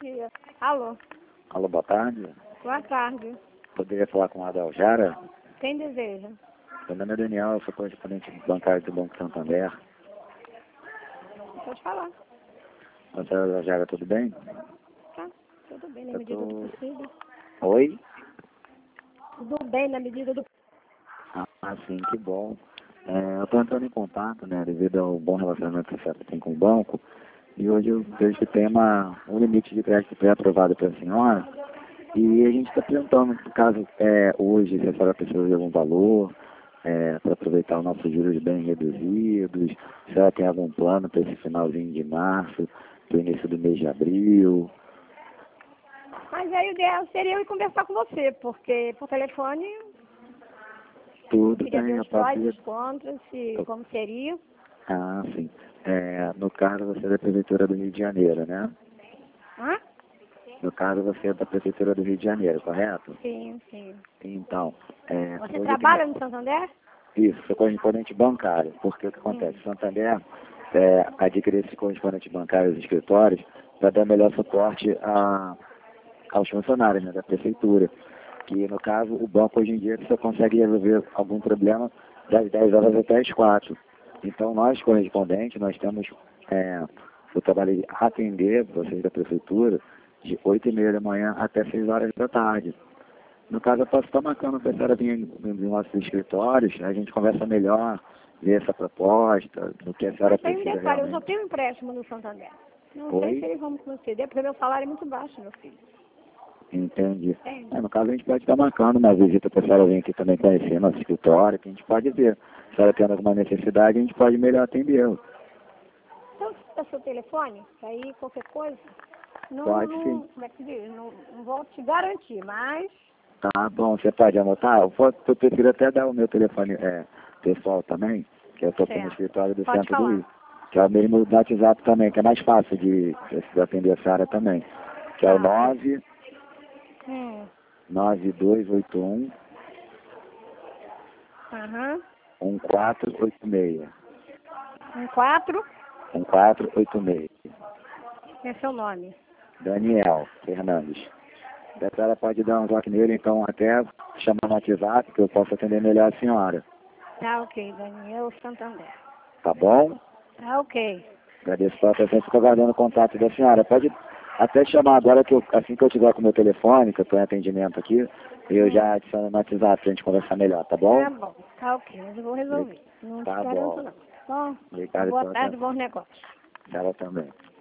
dia. Alô? Alô, boa tarde. Boa tarde. Poderia falar com a Adaljara? Quem deseja? Meu nome é Daniel, eu sou correspondente bancário do Banco Santander. Pode falar. Doutora Adaljara, tudo bem? Tá, tudo bem na Eu medida tô- do possível. Oi? Tudo bem na medida do... Ah, sim, que bom. Eu estou entrando em contato, né, devido ao bom relacionamento que a senhora tem com o banco, e hoje eu vejo que tem um limite de crédito pré-aprovado para a senhora, e a gente está perguntando, no caso, hoje, se a senhora precisa de algum valor, para aproveitar os nossos juros bem reduzidos, se ela tem algum plano para esse finalzinho de março, para o início do mês de abril. Mas aí o ideal seria eu ir conversar com você, porque por telefone Tudo queria ver bem, a os prós e partir... os contras, e como seria. Ah, sim. No caso, você é da Prefeitura do Rio de Janeiro, né? Hã? No caso, você é da Prefeitura do Rio de Janeiro, correto? Sim, sim. Então, Você hoje trabalha no Santander? Isso, sou correspondente bancário, porque o que acontece? Santander adquire esse correspondente bancário aos escritórios para dar melhor suporte aos funcionários, né, da prefeitura. Que, no caso, o banco hoje em dia só consegue resolver algum problema das 10 horas até as 4. Então, nós, correspondentes, nós temos o trabalho de atender vocês da prefeitura de 8h30 da manhã até 6 horas da tarde. No caso, eu posso estar marcando para a senhora vir nos nossos escritórios, a gente conversa melhor, ver essa proposta, do que a senhora Mas tem um precisa detalhe, eu só realmente. tenho empréstimo no Santander. Não Oi? sei se eles vão me conceder, porque meu salário é muito baixo, meu filho. Entendi. Tem. No caso, a gente pode estar marcando uma visita para a senhora vir aqui também conhecer nosso escritório, que a gente pode ver. Se a senhora tendo alguma necessidade, a gente pode melhor atendê-lo. Então, se é seu telefone, que aí qualquer coisa, Pode sim. como é que se diz? Não vou te garantir, mas Tá bom, você pode anotar? Eu prefiro até dar o meu telefone pessoal também, que eu estou no certo. escritório do Pode centro do falar. Rio. Que é o mesmo do WhatsApp também, que é mais fácil de atender a senhora também. Que é o Tá. 99281 Aham. 1486. 4 1486. é seu nome. Daniel Fernandes. A senhora pode dar um toque nele, então até chamar no WhatsApp, que eu posso atender melhor a senhora. Tá ok, Daniel Santander. Tá bom? Tá ok. Agradeço pela presença, fico aguardando o contato da senhora. Pode até chamar agora, assim que eu tiver com o meu telefone, que eu estou em atendimento aqui, eu já adiciono no WhatsApp pra gente conversar melhor, tá bom? Tá bom. Tá ok, mas eu vou resolver. Não te Tá garanto bom. não. Bom, Obrigado boa pela tarde, atenção. bons negócios. Ela também.